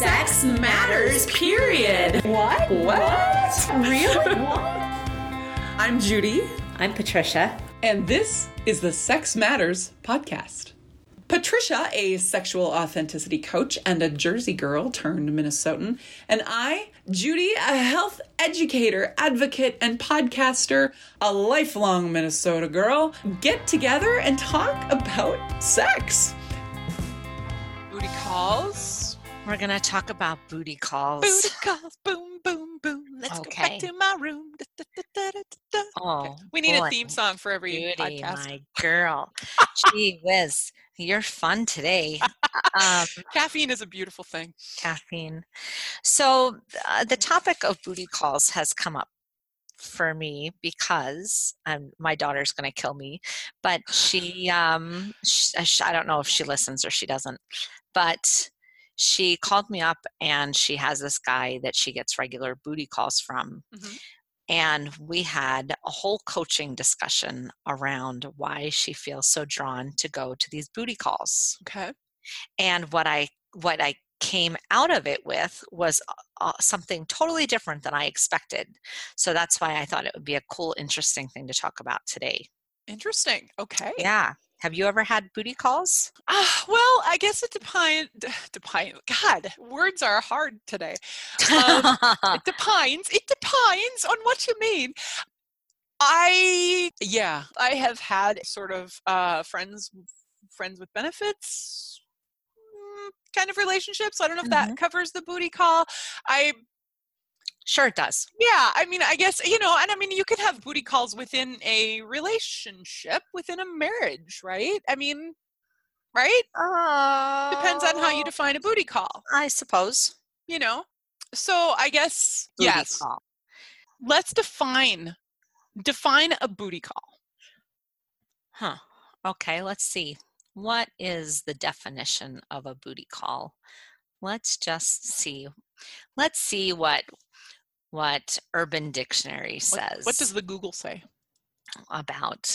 Sex matters, period. What? Really? I'm Judy. I'm Patricia. And this is the Sex Matters podcast. Patricia, a sexual authenticity coach and a Jersey girl turned Minnesotan. And I, Judy, a health educator, advocate, and podcaster, a lifelong Minnesota girl, get together and talk about sex. Booty calls. We're going to talk about booty calls. Booty calls, boom, boom, boom. Let's go back to my room. Da, da, da, da, da. Oh, Okay. We need a theme song for every Judy, podcast. my girl. Gee whiz, you're fun today. Caffeine is a beautiful thing. Caffeine. So the topic of booty calls has come up for me because my daughter's going to kill me, but she I don't know if she listens or she doesn't, but she called me up and she has this guy that she gets regular booty calls from. Mm-hmm. And we had a whole coaching discussion around why she feels so drawn to go to these booty calls. Okay. And what I came out of it with was something totally different than I expected. So that's why I thought it would be a cool, interesting thing to talk about today. Interesting. Okay. Yeah. Have you ever had booty calls? Well, I guess it depends. God, words are hard today. It depends. It depends on what you mean. I have had sort of friends with benefits kind of relationships. I don't know if that covers the booty call. Sure it does. Yeah, I mean, I guess, and I mean, you could have booty calls within a relationship, within a marriage, right? I mean, right? Depends on how you define a booty call. I suppose. So I guess, booty yes. Call. Let's define a booty call. Huh. Okay, let's see. What is the definition of a booty call? Let's just see. Let's see what Urban Dictionary says. What does the Google say about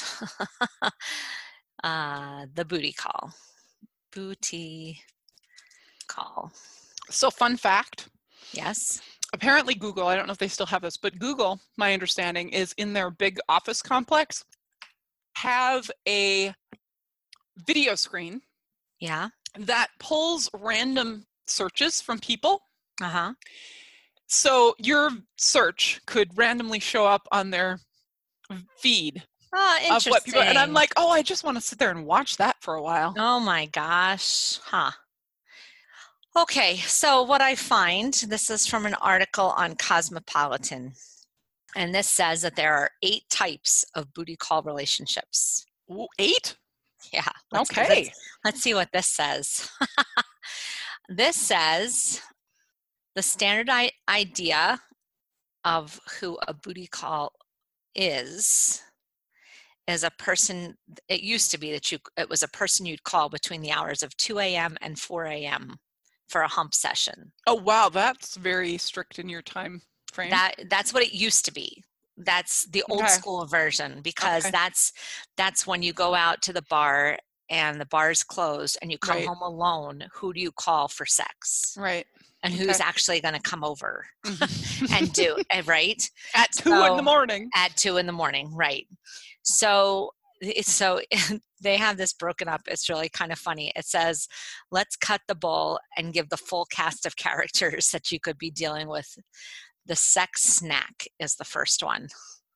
the booty call? Booty call. So fun fact. Yes. Apparently Google, I don't know if they still have this, but Google, my understanding, is in their big office complex, have a video screen. Yeah. That pulls random searches from people. Uh-huh. So your search could randomly show up on their feed of what people, and I'm like, I just want to sit there and watch that for a while. Oh my gosh. Huh. Okay, so what I find, this is from an article on Cosmopolitan, and this says that there are 8 types of booty call relationships. Ooh, 8? Yeah. Okay. Let's see what this says. This says the standard idea of who a booty call is a person. It used to be that it was a person you'd call between the hours of 2 a.m. and 4 a.m. for a hump session. Oh wow, that's very strict in your time frame. That's what it used to be. That's the old school version, because that's when you go out to the bar and the bar's closed and you come home alone. Who do you call for sex? Right. And who's actually going to come over and do it, right? At 2 in the morning. At 2 in the morning, right. So they have this broken up. It's really kind of funny. It says, let's cut the bull and give the full cast of characters that you could be dealing with. The sex snack is the first one.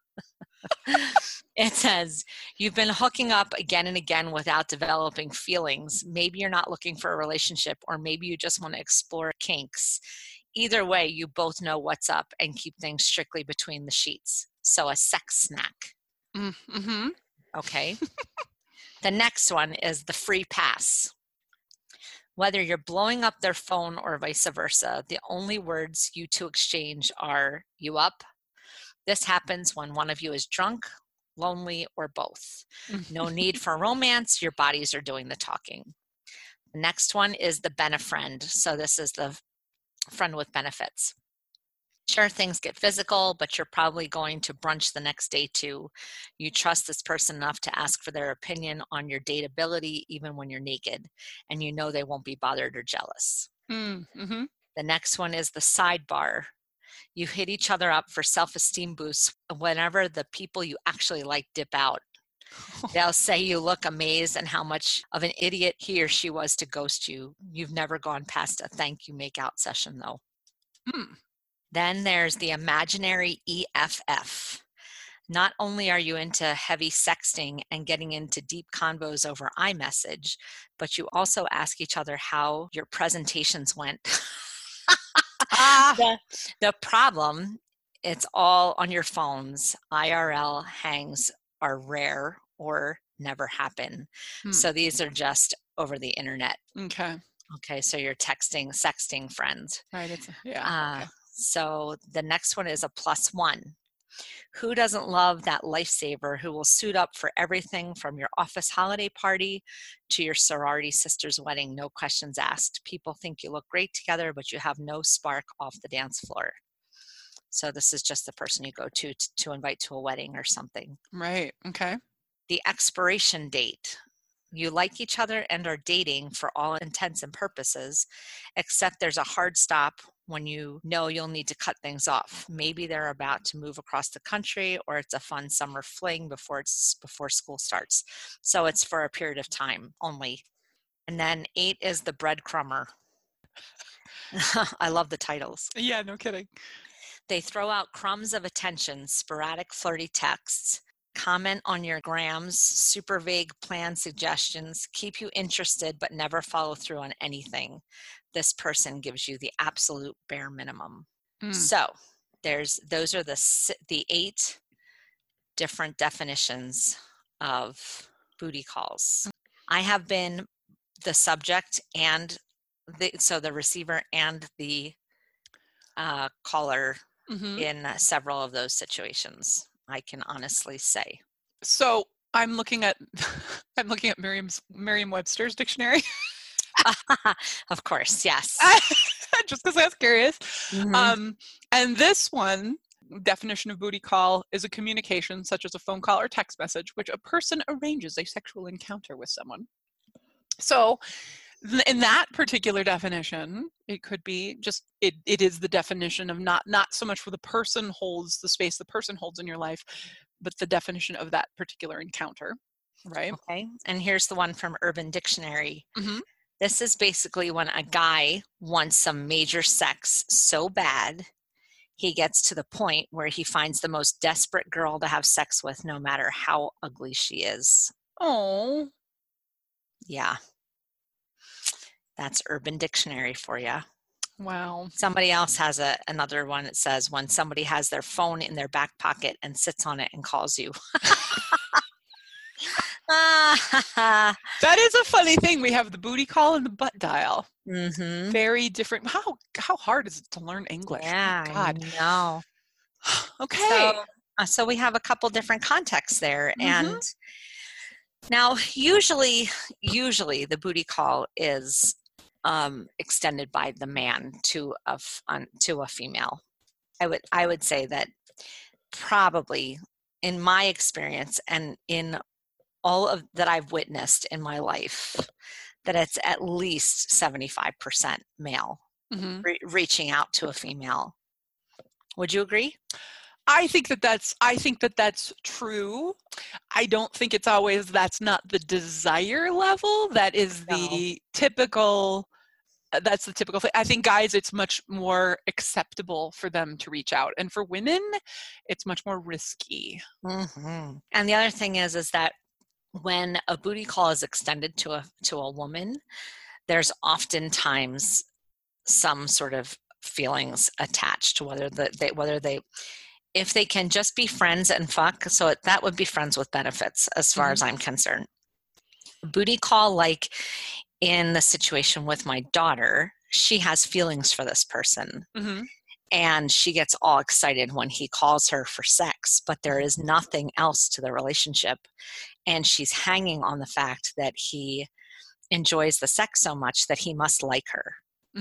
It says, you've been hooking up again and again without developing feelings. Maybe you're not looking for a relationship, or maybe you just want to explore kinks. Either way, you both know what's up and keep things strictly between the sheets. So a sex snack. Mm-hmm. Okay. The next one is the free pass. Whether you're blowing up their phone or vice versa, the only words you two exchange are, you up? This happens when one of you is drunk, lonely, or both. No need for romance. Your bodies are doing the talking. The next one is the benefriend. So this is the friend with benefits. Sure, things get physical, but you're probably going to brunch the next day too. You trust this person enough to ask for their opinion on your dateability even when you're naked, and you know they won't be bothered or jealous. Mm-hmm. The next one is the sidebar. You hit each other up for self-esteem boosts whenever the people you actually like dip out. They'll say you look amazed and how much of an idiot he or she was to ghost you. You've never gone past a thank you make out session though. Then there's the imaginary EFF. Not only are you into heavy sexting and getting into deep convos over iMessage, but you also ask each other how your presentations went. The problem, it's all on your phones. IRL hangs are rare or never happen. So these are just over the internet. Okay, so you're sexting friends. Right. Okay. So the next one is a +1. Who doesn't love that lifesaver who will suit up for everything from your office holiday party to your sorority sister's wedding, no questions asked? People think you look great together, but you have no spark off the dance floor. So this is just the person you go to invite to a wedding or something. Right. Okay. The expiration date. You like each other and are dating for all intents and purposes, except there's a hard stop when you know you'll need to cut things off. Maybe they're about to move across the country, or it's a fun summer fling before school starts. So it's for a period of time only. And then 8 is the breadcrumber. I love the titles. Yeah, no kidding. They throw out crumbs of attention, sporadic flirty texts, comment on your grams, super vague plan suggestions, keep you interested but never follow through on anything. This person gives you the absolute bare minimum. So those are the 8 different definitions of booty calls. I have been the subject and the receiver and the caller in several of those situations, I can honestly say. So I'm looking at Merriam-Webster's dictionary. Of course, yes. Just because I was curious. And this one, definition of booty call is a communication such as a phone call or text message, which a person arranges a sexual encounter with someone. So in that particular definition, it could be just, it is the definition of not so much where the person holds the space the person holds in your life, but the definition of that particular encounter, right? Okay, and here's the one from Urban Dictionary. This is basically when a guy wants some major sex so bad, he gets to the point where he finds the most desperate girl to have sex with, no matter how ugly she is. Oh. Yeah. That's Urban Dictionary for you. Wow. Somebody else has another one that says when somebody has their phone in their back pocket and sits on it and calls you. That is a funny thing. We have the booty call and the butt dial. Very different. How hard is it to learn English? Yeah, God. I know. Okay. So we have a couple different contexts there. And now usually the booty call is extended by the man to a female. I would say that probably in my experience and in all of that I've witnessed in my life, that it's at least 75% male reaching out to a female. Would you agree? I think that that's true. I don't think it's always, that's not the desire level. That is the typical, that's the typical thing. I think guys, it's much more acceptable for them to reach out. And for women, it's much more risky. And the other thing is that when a booty call is extended to a woman, there's oftentimes some sort of feelings attached to whether they if they can just be friends and fuck. So that would be friends with benefits as far as I'm concerned. Booty call, like in the situation with my daughter, she has feelings for this person. And she gets all excited when he calls her for sex, but there is nothing else to the relationship. And she's hanging on the fact that he enjoys the sex so much that he must like her.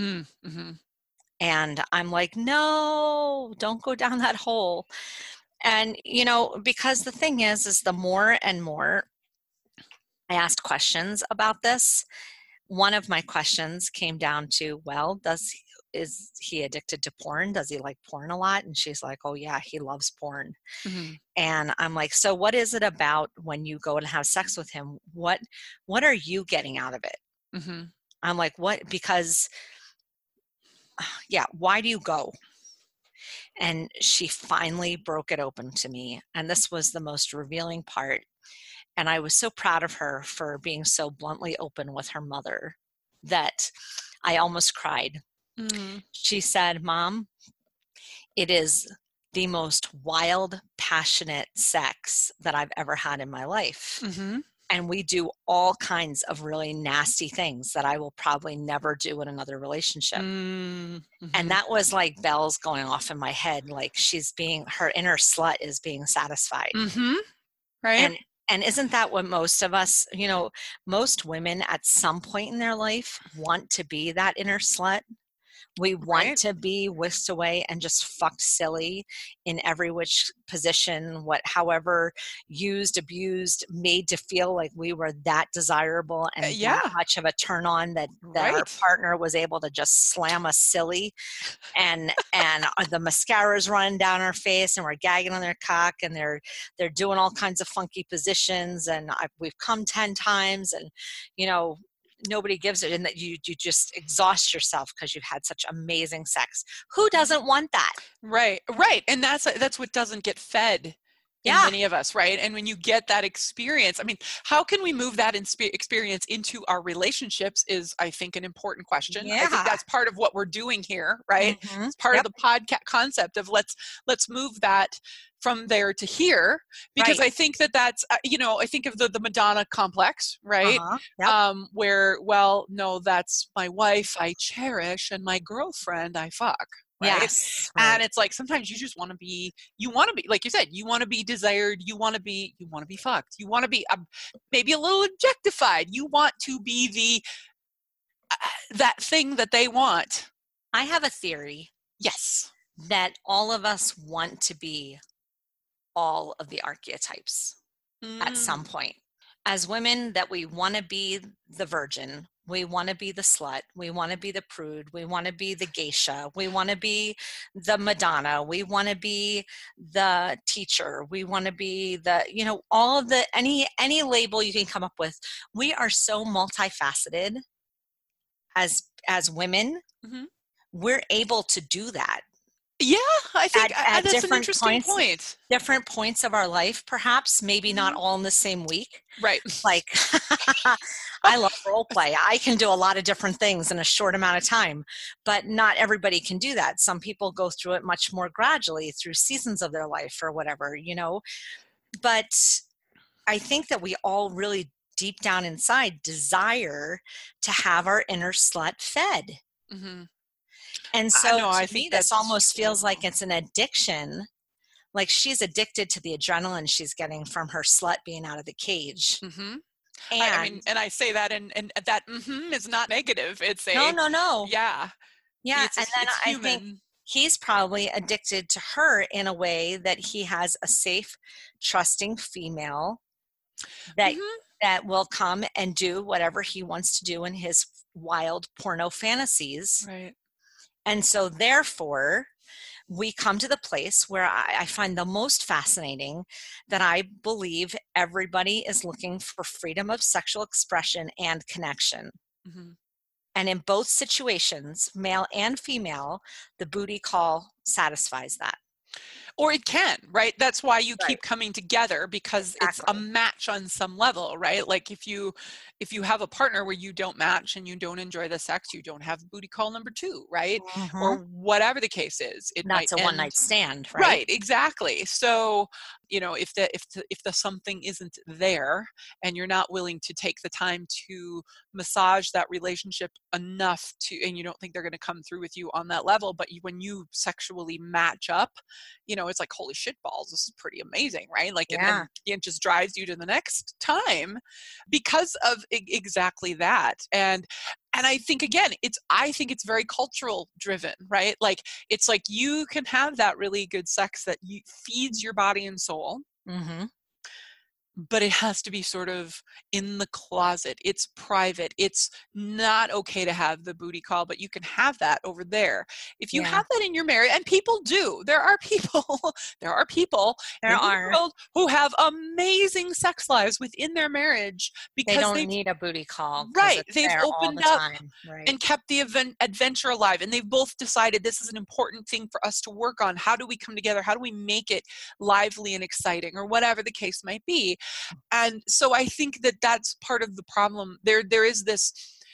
And I'm like, no, don't go down that hole. And, because the thing is the more and more I asked questions about this, one of my questions came down to, well, is he addicted to porn? Does he like porn a lot? And she's like, oh yeah, he loves porn. Mm-hmm. And I'm like, so what is it about when you go and have sex with him? What are you getting out of it? Mm-hmm. I'm like, what? Because yeah, why do you go? And she finally broke it open to me. And this was the most revealing part. And I was so proud of her for being so bluntly open with her mother that I almost cried. Mm-hmm. She said, Mom, it is the most wild, passionate sex that I've ever had in my life. Mm-hmm. And we do all kinds of really nasty things that I will probably never do in another relationship. Mm-hmm. And that was like bells going off in my head. Like her inner slut is being satisfied. Mm-hmm. Right. And isn't that what most of us, most women at some point in their life want to be that inner slut? We want to be whisked away and just fucked silly in every which position, however used, abused, made to feel like we were that desirable and that much of a turn on that our partner was able to just slam us silly, and the mascara's running down our face and we're gagging on their cock and they're doing all kinds of funky positions and we've come 10 times and nobody gives it, and that you just exhaust yourself because you've had such amazing sex. Who doesn't want that? Right. And that's what doesn't get fed in many of us, right? And when you get that experience, I mean, how can we move that experience into our relationships is, I think, an important question. I think that's part of what we're doing here, right? Mm-hmm. It's part of the podcast concept of let's move that from there to here, because I think that's, I think of the Madonna complex, right? Where, well, no, that's my wife I cherish and my girlfriend I fuck. Right? Yes. And it's like, sometimes you just want to be, like you said, you want to be desired. You want to be fucked. You want to be maybe a little objectified. You want to be that thing that they want. I have a theory. Yes. That all of us want to be all of the archetypes at some point. As women, that we want to be the virgin, we want to be the slut, we want to be the prude, we want to be the geisha, we want to be the Madonna, we want to be the teacher, we want to be the, all of the, any label you can come up with. We are so multifaceted as women. Mm-hmm. We're able to do that. Yeah, I think at that's an interesting point. Different points of our life, perhaps, maybe not all in the same week. Right. Like, I love role play. I can do a lot of different things in a short amount of time, but not everybody can do that. Some people go through it much more gradually through seasons of their life or whatever, But I think that we all really deep down inside desire to have our inner slut fed. Mm-hmm. And so I to me, this almost feels like it's an addiction. Like she's addicted to the adrenaline she's getting from her slut being out of the cage. Mm-hmm. And I say that, and that is not negative. It's no. Yeah. Yeah. And then I think he's probably addicted to her in a way that he has a safe, trusting female that will come and do whatever he wants to do in his wild porno fantasies. Right. And so therefore, we come to the place where I find the most fascinating, that I believe everybody is looking for freedom of sexual expression and connection. Mm-hmm. And in both situations, male and female, the booty call satisfies that. Or it can, right? That's why you keep coming together, because it's a match on some level, right? Like if you have a partner where you don't match and you don't enjoy the sex, you don't have booty call number 2, right? Mm-hmm. Or whatever the case is. That's a one night stand, right? Right, exactly. So, if the something isn't there and you're not willing to take the time to massage that relationship enough and you don't think they're going to come through with you on that level, but when you sexually match up, it's like, holy shit balls, this is pretty amazing, right? Like, and it just drives you to the next time because of exactly that. And I think, again, I think it's very cultural driven, right? Like, it's like you can have that really good sex that feeds your body and soul. Mm-hmm. but it has to be sort of in the closet. It's private. It's not okay to have the booty call, but you can have that over there. If you have that in your marriage, and people do, there are people in the world who have amazing sex lives within their marriage because they don't need a booty call. Right. They've opened up right. and kept the adventure alive. And they've both decided this is an important thing for us to work on. How do we come together? How do we make it lively and exciting, or whatever the case might be? And so I think that that's part of the problem. There is this,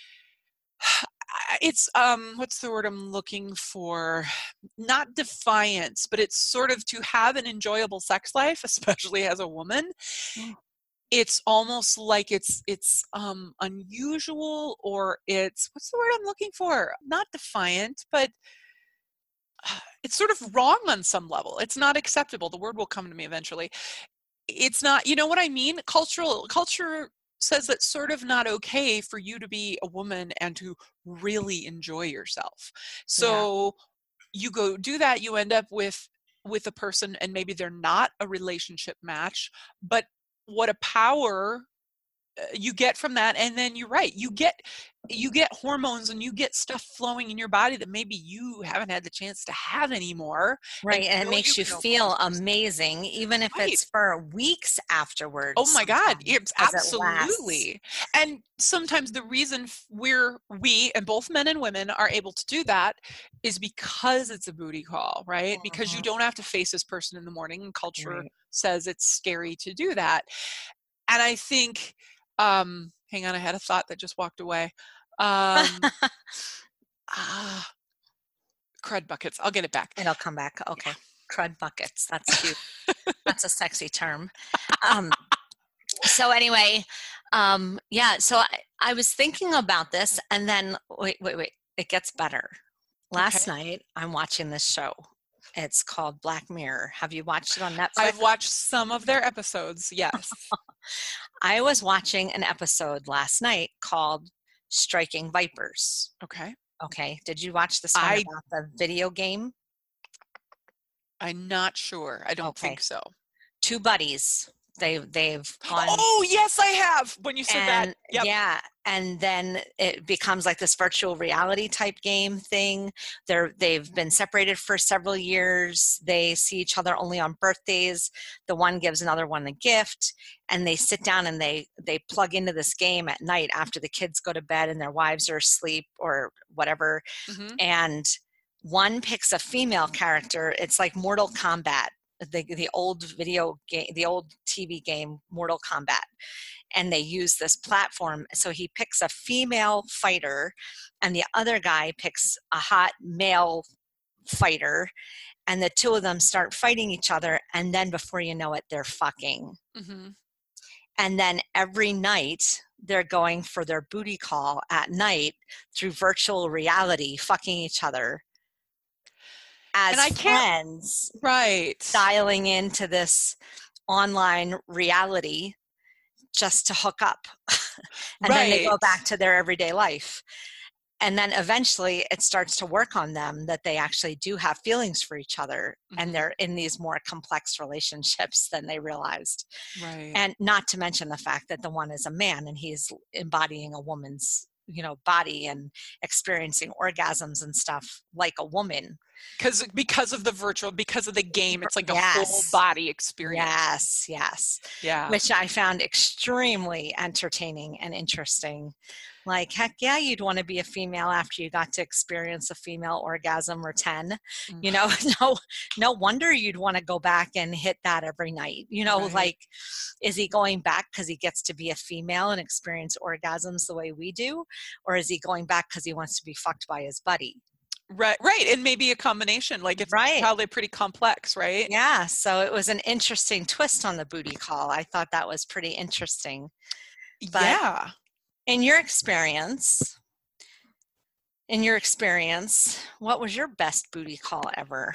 it's, what's the word I'm looking for? Not defiance, but it's sort of to have an enjoyable sex life, especially as a woman. It's almost like it's unusual, or it's, what's the word I'm looking for? Not defiant, but it's sort of wrong on some level. It's not acceptable. The word will come to me eventually. It's not, you know what I mean? Culture says that's sort of not okay for you to be a woman and to really enjoy yourself. So you go do that, you end up with a person, and maybe they're not a relationship match, but what a power you get from that. And then you're right, you get hormones and you get stuff flowing in your body that maybe you haven't had the chance to have anymore. Right. And it makes you feel amazing, even if it's for weeks afterwards. Oh my God. It's absolutely. And sometimes the reason we and both men and women are able to do that is because it's a booty call, right? Because you don't have to face this person in the morning, and culture says it's scary to do that. And I think, hang on, I had a thought that just walked away. Crud buckets. I'll get it back. It'll come back. Okay. Crud buckets. That's cute. That's a sexy term. So anyway, so I was thinking about this, and then wait. It gets better. Last night, I'm watching this show. It's called Black Mirror. Have you watched it on Netflix? I've watched some of their episodes, yes. I was watching an episode last night called Striking Vipers. Okay. Did you watch this one about the video game? I'm not sure. I don't think so. Two buddies. They've gone. Oh, yes, I have. When you said that. Yep. Yeah. And then it becomes like this virtual reality type game thing. They've been separated for several years. They see each other only on birthdays. The one gives another one a gift, and they sit down and they plug into this game at night after the kids go to bed and their wives are asleep or whatever. And one picks a female character. It's like Mortal Kombat. The old video game, the old TV game, Mortal Kombat. And they use this platform. So he picks a female fighter, and the other guy picks a hot male fighter, and the two of them start fighting each other. And then before you know it, they're fucking. And then every night they're going for their booty call at night through virtual reality, fucking each other as friends, dialing into this online reality just to hook up. And then they go back to their everyday life. And then eventually it starts to work on them that they actually do have feelings for each other, and they're in these more complex relationships than they realized. And not to mention the fact that the one is a man and he's embodying a woman's body and experiencing orgasms and stuff like a woman. Because of the game, it's like a full body experience. Yes. Yeah. Which I found extremely entertaining and interesting. Like, heck yeah, you'd want to be a female after you got to experience a female orgasm or 10. No wonder you'd want to go back and hit that every night. Like, is he going back because he gets to be a female and experience orgasms the way we do? Or is he going back because he wants to be fucked by his buddy? Right. And maybe a combination. Like, it's probably pretty complex, right? Yeah. So it was an interesting twist on the booty call. I thought that was pretty interesting. But in your experience, what was your best booty call ever?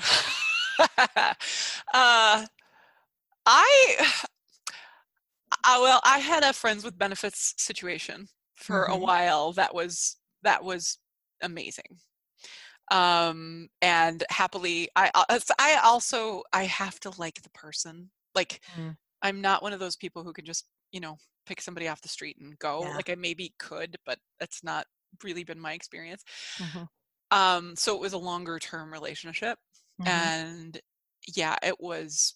I had a friends with benefits situation for a while. That was amazing. And happily, I have to like the person. Like, I'm not one of those people who can just, pick somebody off the street and go. Yeah. Like I maybe could, but that's not really been my experience. Mm-hmm. So it was a longer term relationship, Mm-hmm. and yeah, it was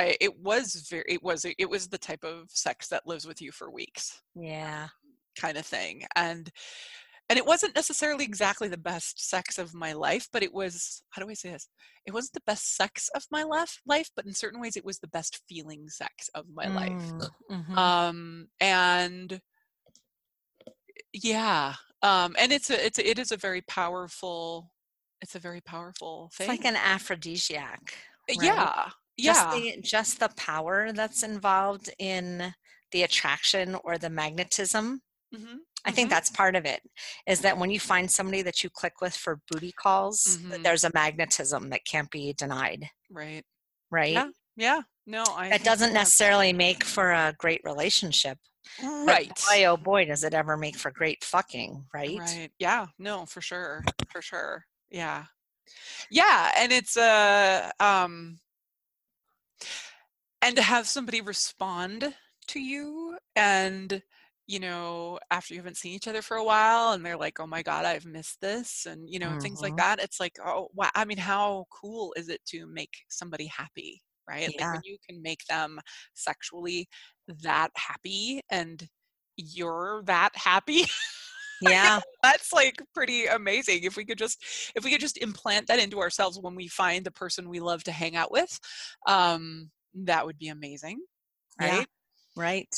the type of sex that lives with you for weeks Yeah. kind of thing. And it wasn't necessarily exactly the best sex of my life, but it was, how do I say this? It wasn't the best sex of my life, but in certain ways it was the best feeling sex of my life. Mm-hmm. And yeah, and it is a very powerful, it's a very powerful It's thing. like an aphrodisiac, right? Yeah. Yeah. Just the power that's involved in the attraction or the magnetism. Mm-hmm. I think that's part of it, is that when you find somebody that you click with for booty calls, Mm-hmm. there's a magnetism that can't be denied. Right. Right? Yeah. Yeah. No, That doesn't necessarily make for a great relationship. Right. But boy, oh boy, does it ever make for great fucking, right? Right. Yeah. No, for sure. For sure. Yeah. Yeah. And it's and to have somebody respond to you, and after you haven't seen each other for a while, and they're like, oh my God, I've missed this, and things like Mm-hmm. that. It's like, oh wow, I mean, how cool is it to make somebody happy, right? Like Yeah. when you can make them sexually that happy and you're that happy. Yeah. That's like pretty amazing. If we could just implant that into ourselves when we find the person we love to hang out with, that would be amazing, Yeah. right? Right.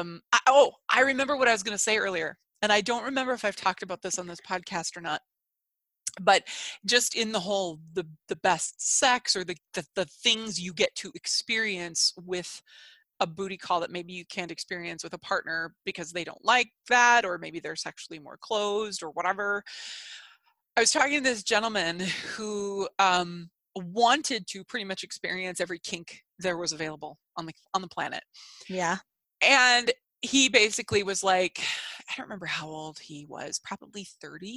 I remember what I was going to say earlier, and I don't remember if I've talked about this on this podcast or not. But just in the whole the best sex, or the things you get to experience with a booty call that maybe you can't experience with a partner because they don't like that, or maybe they're sexually more closed or whatever. I was talking to this gentleman who wanted to pretty much experience every kink there was available on the planet. Yeah. And he basically was like, I don't remember how old he was, probably 30.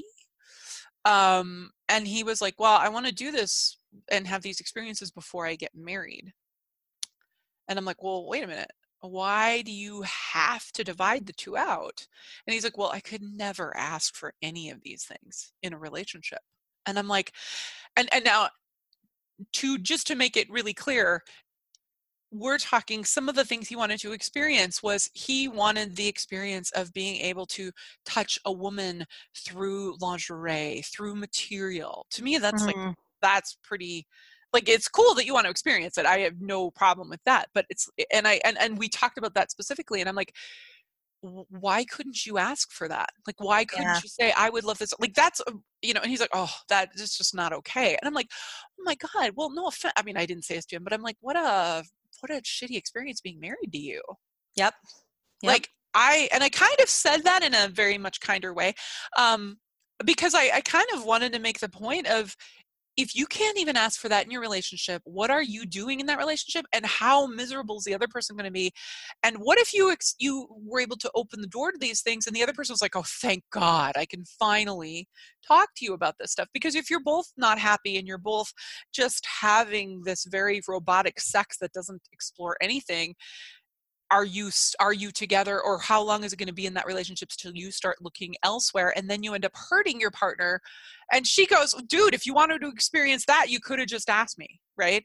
And he was like, well, I want to do this and have these experiences before I get married. And I'm like, well, wait a minute. Why do you have to divide the two out? And he's like, well, I could never ask for any of these things in a relationship. And I'm like, and now to make it really clear, we're talking, some of the things he wanted to experience was he wanted the experience of being able to touch a woman through lingerie, through material. To me, that's like, that's pretty, like, it's cool that you want to experience it. I have no problem with that. But it's, and we talked about that specifically, and I'm like, why couldn't you ask for that? Like, why couldn't you say, I would love this? Like, that's, and he's like, oh, that is just not okay. And I'm like, oh my God, well, no offense. I mean, I didn't say this to him, but I'm like, what a shitty experience being married to you. Yep. Like, I kind of said that in a very much kinder way, because I kind of wanted to make the point of, if you can't even ask for that in your relationship, what are you doing in that relationship, and how miserable is the other person going to be? And what if you were able to open the door to these things, and the other person was like, oh, thank God, I can finally talk to you about this stuff? Because if you're both not happy and you're both just having this very robotic sex that doesn't explore anything, are you together, or how long is it going to be in that relationship till you start looking elsewhere, and then you end up hurting your partner? And she goes, dude, if you wanted to experience that, you could have just asked me, right?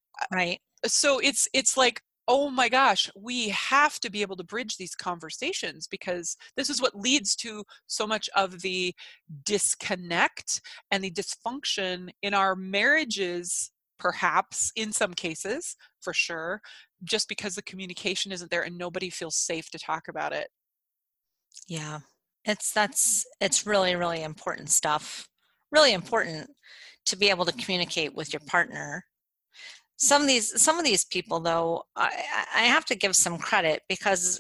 So it's like, oh my gosh, we have to be able to bridge these conversations, because this is what leads to so much of the disconnect and the dysfunction in our marriages, perhaps in some cases, for sure, just because the communication isn't there and nobody feels safe to talk about it. Yeah. It's really, really important stuff. Really important to be able to communicate with your partner. Some of these people, though, I have to give some credit, because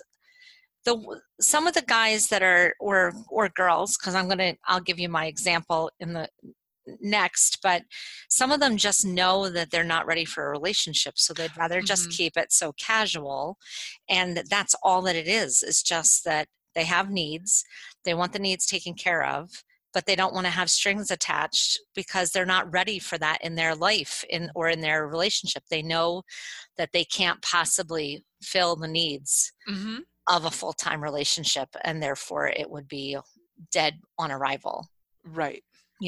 some of the guys that are, or girls, because I'll give you my example in the next, but some of them just know that they're not ready for a relationship, so they'd rather just keep it so casual, and that's all that it is. It's just that they have needs, they want the needs taken care of, but they don't want to have strings attached because they're not ready for that in their life or in their relationship. They know that they can't possibly fill the needs Mm-hmm. of a full-time relationship, and therefore it would be dead on arrival. Right.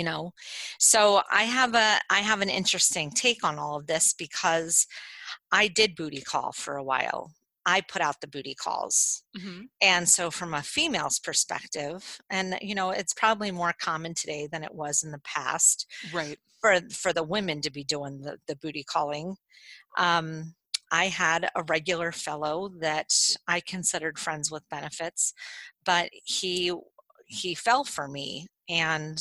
So I have an interesting take on all of this because I did booty call for a while. I put out the booty calls. Mm-hmm. And so from a female's perspective, and it's probably more common today than it was in the past Right. for the women to be doing the booty calling. I had a regular fellow that I considered friends with benefits, but he fell for me, and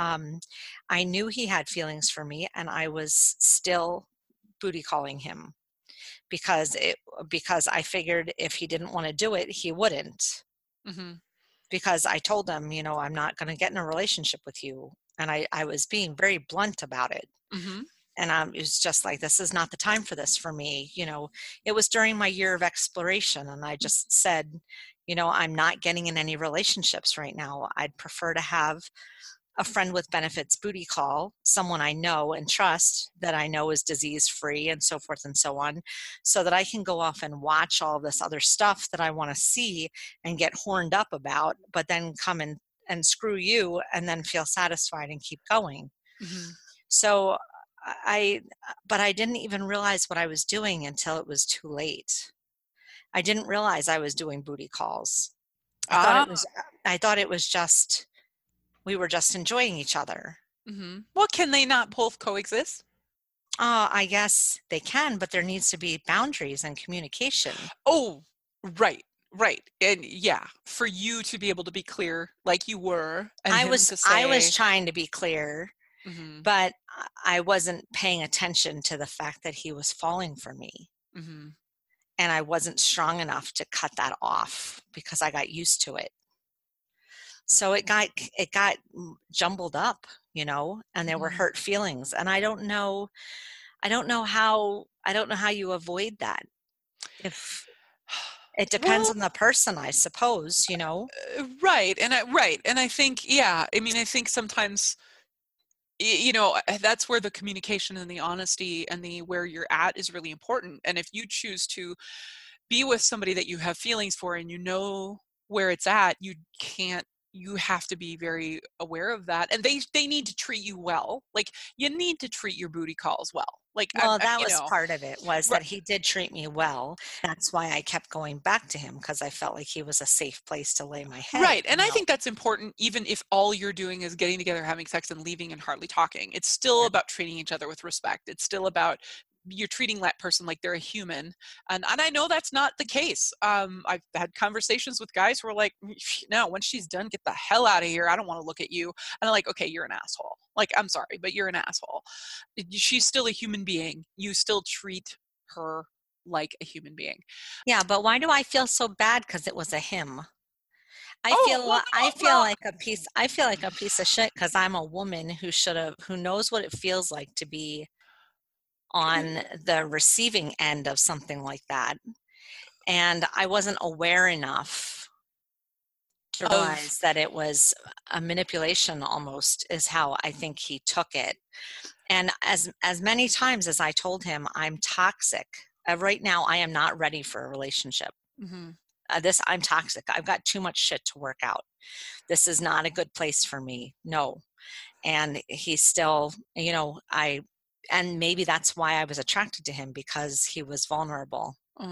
I knew he had feelings for me, and I was still booty calling him because I figured if he didn't want to do it, he wouldn't. Mm-hmm. Because I told him, I'm not going to get in a relationship with you, and I was being very blunt about it. Mm-hmm. And it was just like, this is not the time for this for me. It was during my year of exploration, and I just said, I'm not getting in any relationships right now. I'd prefer to have a friend with benefits booty call, someone I know and trust that I know is disease free and so forth and so on, so that I can go off and watch all this other stuff that I want to see and get horned up about, but then come and screw you and then feel satisfied and keep going. Mm-hmm. So I didn't even realize what I was doing until it was too late. I didn't realize I was doing booty calls. I thought it was just, we were just enjoying each other. Mm-hmm. Well, can they not both coexist? I guess they can, but there needs to be boundaries and communication. Oh, right. And yeah, for you to be able to be clear like you were. And I him was to say, I was trying to be clear, mm-hmm. but I wasn't paying attention to the fact that he was falling for me. Mm-hmm. And I wasn't strong enough to cut that off because I got used to it. So it got jumbled up, and there were hurt feelings. And I don't know how you avoid that. If it depends on the person, I suppose, Right. And I think, yeah, I think sometimes, that's where the communication and the honesty and the where you're at is really important. And if you choose to be with somebody that you have feelings for and where it's at, you have to be very aware of that. And they need to treat you well. Like, you need to treat your booty calls well. Like, well, that was part of it, was right. that he did treat me well. That's why I kept going back to him, because I felt like he was a safe place to lay my head. Right. And I think that's important, even if all you're doing is getting together, having sex, and leaving and hardly talking. It's still about treating each other with respect. It's still about you're treating that person like they're a human. And I know that's not the case. I've had conversations with guys who are like, no, when she's done, get the hell out of here. I don't want to look at you. And I'm like, okay, you're an asshole. Like, I'm sorry, but you're an asshole. She's still a human being. You still treat her like a human being. Yeah, but why do I feel so bad because it was a him? I feel like a piece of shit because I'm a woman who knows what it feels like to be on the receiving end of something like that. And I wasn't aware enough to realize that it was a manipulation, almost, is how I think he took it. And as many times as I told him, I'm toxic. Right now, I am not ready for a relationship. Mm-hmm. I'm toxic. I've got too much shit to work out. This is not a good place for me. No. And he's still, and maybe that's why I was attracted to him, because he was vulnerable.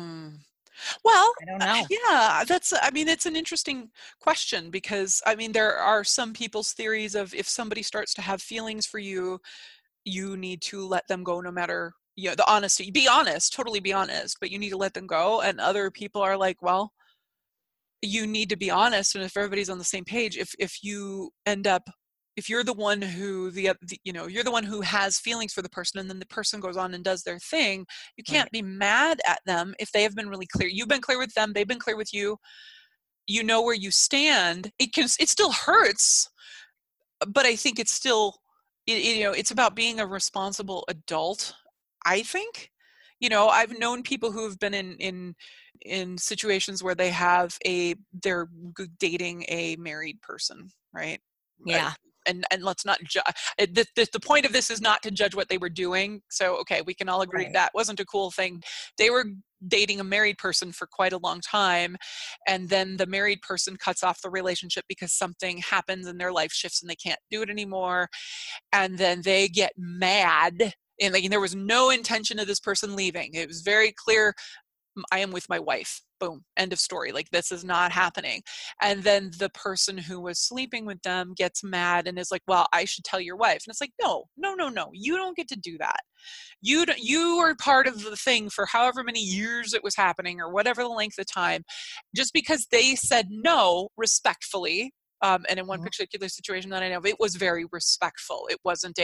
Well, I don't know. Yeah, it's an interesting question, because there are some people's theories of, if somebody starts to have feelings for you, you need to let them go, no matter, the honesty. Be honest, totally be honest, but you need to let them go. And other people are like, well, you need to be honest. And if everybody's on the same page, if you're the one who you're the one who has feelings for the person, and then the person goes on and does their thing, you can't be mad at them if they have been really clear. You've been clear with them. They've been clear with you. You know where you stand. It still hurts, but I think it's still, it's about being a responsible adult. I think, I've known people who have been in situations where they're dating a married person, right? Yeah. and let's not judge. The point of this is not to judge what they were doing. So, okay, we can all agree that wasn't a cool thing. They were dating a married person for quite a long time. And then the married person cuts off the relationship because something happens and their life shifts and they can't do it anymore. And then they get mad. And like, there was no intention of this person leaving. It was very clear, I am with my wife. Boom. End of story. Like, this is not happening. And then the person who was sleeping with them gets mad and is like, well, I should tell your wife. And it's like, no. You don't get to do that. You are part of the thing for however many years it was happening or whatever the length of time. Just because they said no respectfully, and in one particular situation that I know of, it was very respectful. It wasn't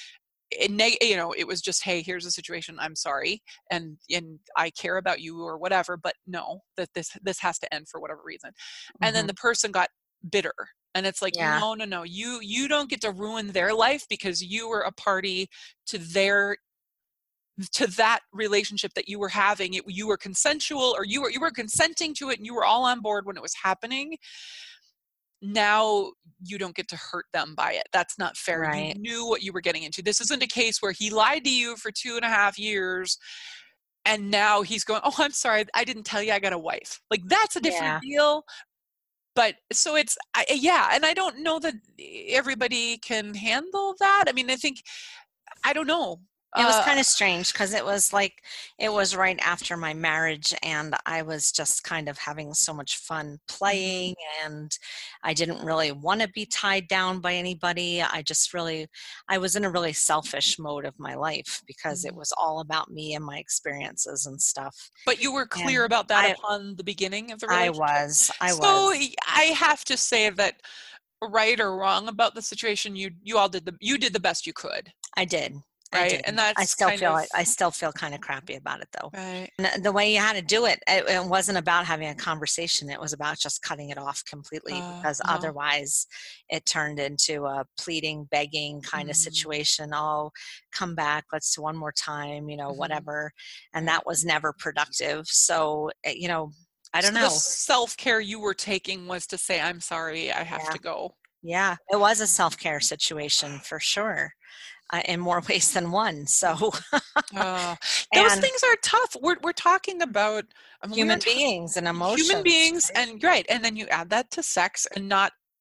it was just, hey, here's a situation, I'm sorry, and I care about you or whatever, but no, that this has to end for whatever reason. And then the person got bitter, and it's like, no, you don't get to ruin their life because you were a party to that relationship that you were having. You were consensual, or you were consenting to it, and you were all on board when it was happening. Now you don't get to hurt them by it. That's not fair. Right. You knew what you were getting into. This isn't a case where he lied to you for 2.5 years and now he's going, oh, I'm sorry, I didn't tell you I got a wife. Like, that's a different deal. But so and I don't know that everybody can handle that. I mean, I don't know. It was kind of strange because it was right after my marriage, and I was just kind of having so much fun playing, and I didn't really want to be tied down by anybody. I was in a really selfish mode of my life because it was all about me and my experiences and stuff. But you were clear about that upon the beginning of the relationship? I was. So I have to say that, right or wrong about the situation, you did the best you could. I did. Right. And that's I still feel kind of crappy about it though. Right. And the way you had to do it, it wasn't about having a conversation. It was about just cutting it off completely because otherwise it turned into a pleading, begging kind of situation. Oh, come back. Let's do one more time, whatever. And that was never productive. So, I don't know. The self-care you were taking was to say, I'm sorry, I have to go. Yeah, it was a self-care situation for sure. In more ways than one. So those things are tough. We're talking about human beings and emotions. Human beings, right? And right. And then you add that to sex, and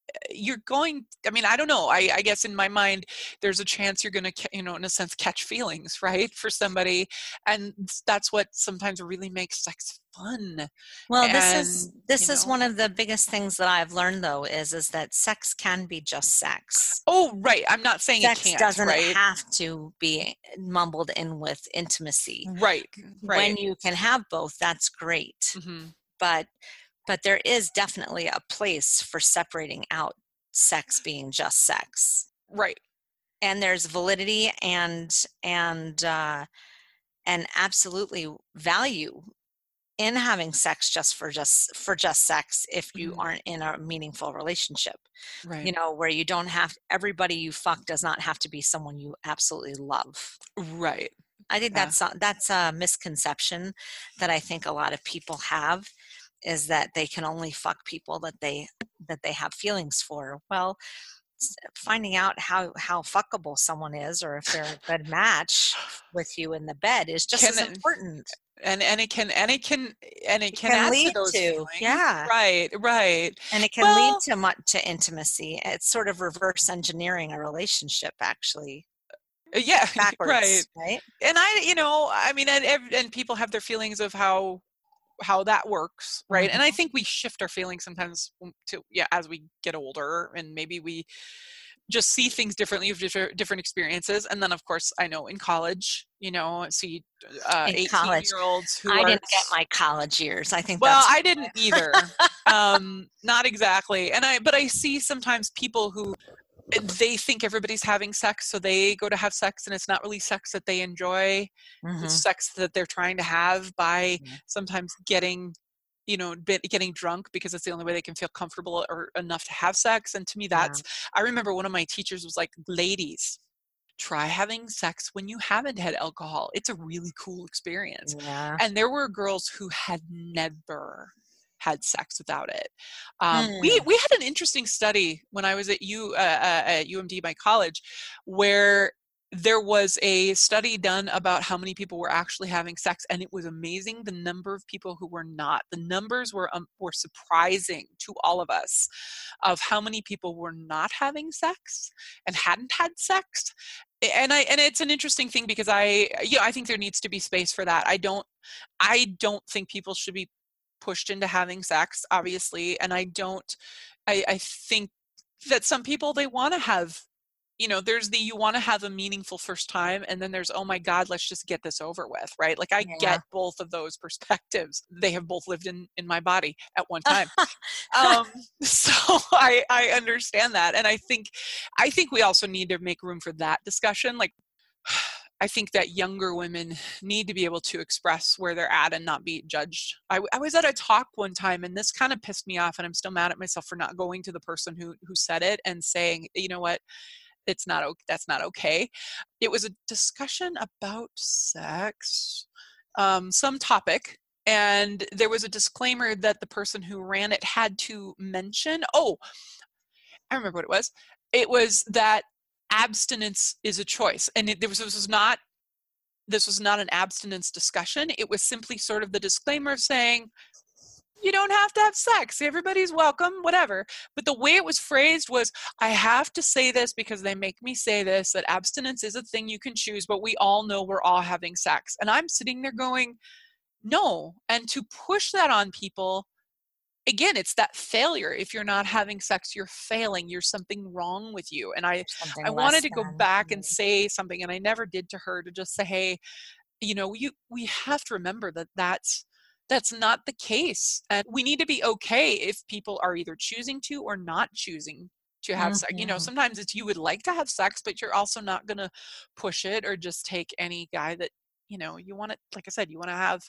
I don't know. I guess in my mind, there's a chance you're going to, in a sense, catch feelings, right, for somebody. And that's what sometimes really makes sex fun. Well, this is one of the biggest things that I've learned, though, is that sex can be just sex. Oh, right. I'm not saying sex it can't. Doesn't right? have to be mumbled in with intimacy. Right. When you can have both, that's great. But there is definitely a place for separating out sex being just sex. Right. And there's validity and absolutely value in having sex just for sex if you aren't in a meaningful relationship. Right. Where you don't have, everybody you fuck does not have to be someone you absolutely love. Right. I think that's a misconception that I think a lot of people have, is that they can only fuck people that they have feelings for. Well, finding out how fuckable someone is, or if they're a good match with you in the bed, is just as important. And it can add lead to those feelings. Right. And it can lead to intimacy. It's sort of reverse engineering a relationship, actually. Yeah. Backwards, right. And and people have their feelings of how that works, right? And I think we shift our feelings sometimes as we get older, and maybe we just see things differently with different experiences. And then, of course, I know in college, see 18-year-olds who I didn't get my college years. I think. Well, I didn't either. Not exactly. But I see sometimes people who they think everybody's having sex, so they go to have sex, and it's not really sex that they enjoy. It's sex that they're trying to have by sometimes getting drunk, because it's the only way they can feel comfortable or enough to have sex. And to me, I remember one of my teachers was like, ladies, try having sex when you haven't had alcohol. It's a really cool experience. Yeah. And there were girls who had never had sex without it. Hmm. We had an interesting study when I was at UMD, my college, where there was a study done about how many people were actually having sex, and it was amazing the number of people who were not. The numbers were surprising to all of us of how many people were not having sex and hadn't had sex. And it's an interesting thing because I think there needs to be space for that. I don't think people should be pushed into having sex, obviously, and I think that some people, they want to have, there's you want to have a meaningful first time, and then there's, oh my God, let's just get this over with, right? Like I get both of those perspectives. They have both lived in my body at one time. So I understand that. And I think we also need to make room for that discussion. Like, I think that younger women need to be able to express where they're at and not be judged. I was at a talk one time, and this kind of pissed me off, and I'm still mad at myself for not going to the person who said it and saying, you know what, that's not okay. It was a discussion about sex, some topic, and there was a disclaimer that the person who ran it had to mention. Oh, I remember what it was. It was that abstinence is a choice, and this was not an abstinence discussion. It was simply sort of the disclaimer saying, you don't have to have sex. Everybody's welcome, whatever. But the way it was phrased was, I have to say this because they make me say this, that abstinence is a thing you can choose, but we all know we're all having sex. And I'm sitting there going, no. And to push that on people, again, it's that failure. If you're not having sex, you're failing. There's something wrong with you. And I wanted to go back and say something, and I never did, to her, to just say, hey, we have to remember that that's not the case. And we need to be okay if people are either choosing to or not choosing to have sex. Sometimes it's, you would like to have sex, but you're also not going to push it or just take any guy that, you want to, like I said, you want to have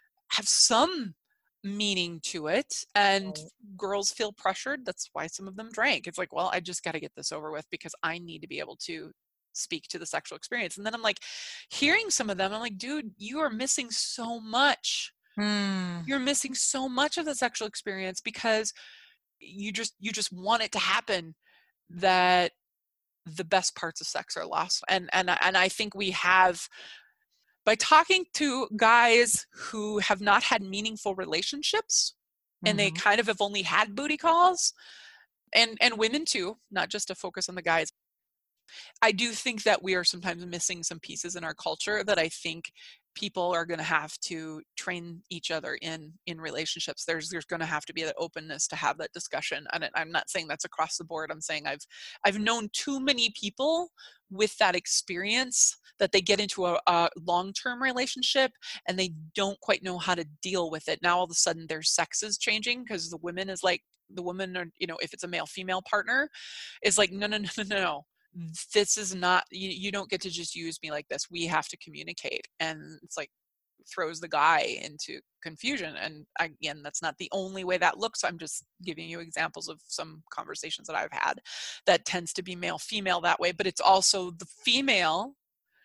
some meaning to it. And girls feel pressured. That's why some of them drank. It's like, well, I just got to get this over with because I need to be able to speak to the sexual experience. And then I'm like, hearing some of them, I'm like, dude, you are missing so much. You're missing so much of the sexual experience because you just want it to happen, that the best parts of sex are lost. And I think we have, by talking to guys who have not had meaningful relationships, and they kind of have only had booty calls, and women too, not just to focus on the guys. I do think that we are sometimes missing some pieces in our culture that I think people are going to have to train each other in relationships. There's going to have to be that openness to have that discussion. And I'm not saying that's across the board. I'm saying I've known too many people with that experience that they get into a long-term relationship and they don't quite know how to deal with it. Now all of a sudden their sex is changing because the woman, or if it's a male-female partner, is like, no. This is not, you don't get to just use me like this. We have to communicate. And it's like, throws the guy into confusion. And again, that's not the only way that looks. I'm just giving you examples of some conversations that I've had that tends to be male-female that way. But it's also the female.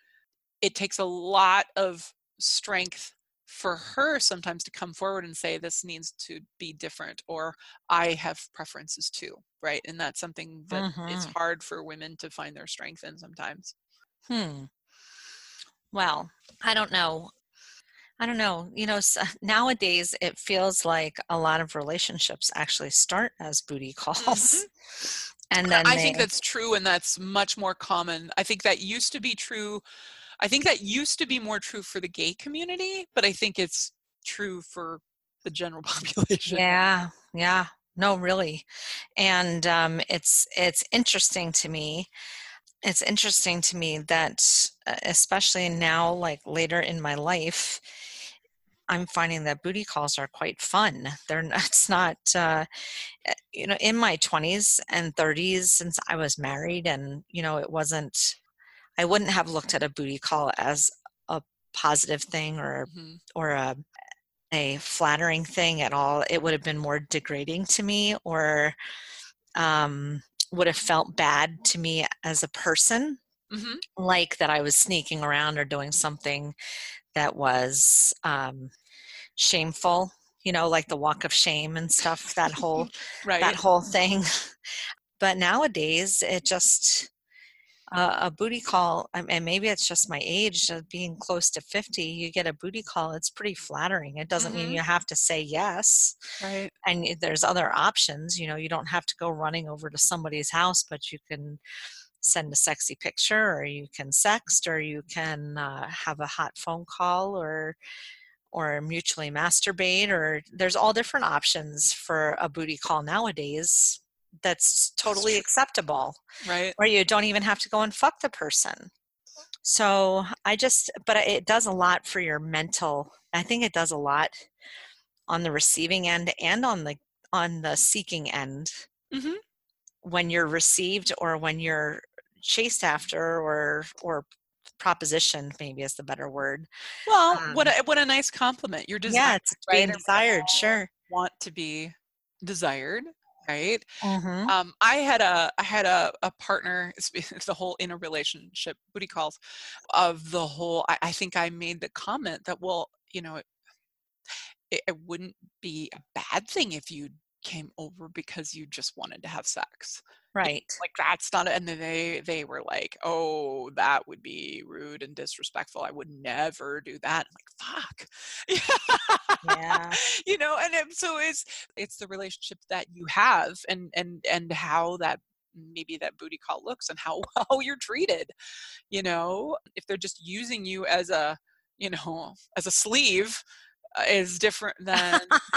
It takes a lot of strength for her sometimes to come forward and say, this needs to be different, or I have preferences too, right? And that's something that is hard for women to find their strength in sometimes. Well, I don't know. Nowadays it feels like a lot of relationships actually start as booty calls. And then I think that's true, and that's much more common. I think that used to be true. I think that used to be more true for the gay community, but I think it's true for the general population. Yeah. No, really. And it's interesting to me. It's interesting to me that, especially now, like later in my life, I'm finding that booty calls are quite fun. It's not, in my 20s and 30s, since I was married, and, I wouldn't have looked at a booty call as a positive thing or a flattering thing at all. It would have been more degrading to me, or would have felt bad to me as a person, like that I was sneaking around or doing something that was shameful like the walk of shame and stuff, that whole Right. thing. But nowadays it just a booty call, and maybe it's just my age, being close to 50, you get a booty call, it's pretty flattering. It doesn't mean Mhm. you have to say yes. Right. And there's other options. You don't have to go running over to somebody's house, but you can send a sexy picture, or you can sext, or you can have a hot phone call, or mutually masturbate, or there's all different options for a booty call nowadays that's totally acceptable, Right. or you don't even have to go and fuck the person. So but it does a lot for your mental. I think it does a lot on the receiving end and on the seeking end, Mhm. when you're received or when you're chased after, or propositioned, maybe is the better word. Well, Um, what a nice compliment. You're yeah, desired, it's right? being And we desired, all sure. want to be desired, right? Mm-hmm. I had a partner. It's the whole in a relationship booty calls of the whole. I think I made the comment that, well, it wouldn't be a bad thing if you came over because you just wanted to have sex. Right. Like, that's not. And then they were like, oh, that would be rude and disrespectful. I would never do that. I'm like, fuck. Yeah. So it's the relationship that you have, and how that, maybe that booty call looks, and how well you're treated. If they're just using you as a sleeve, is different than,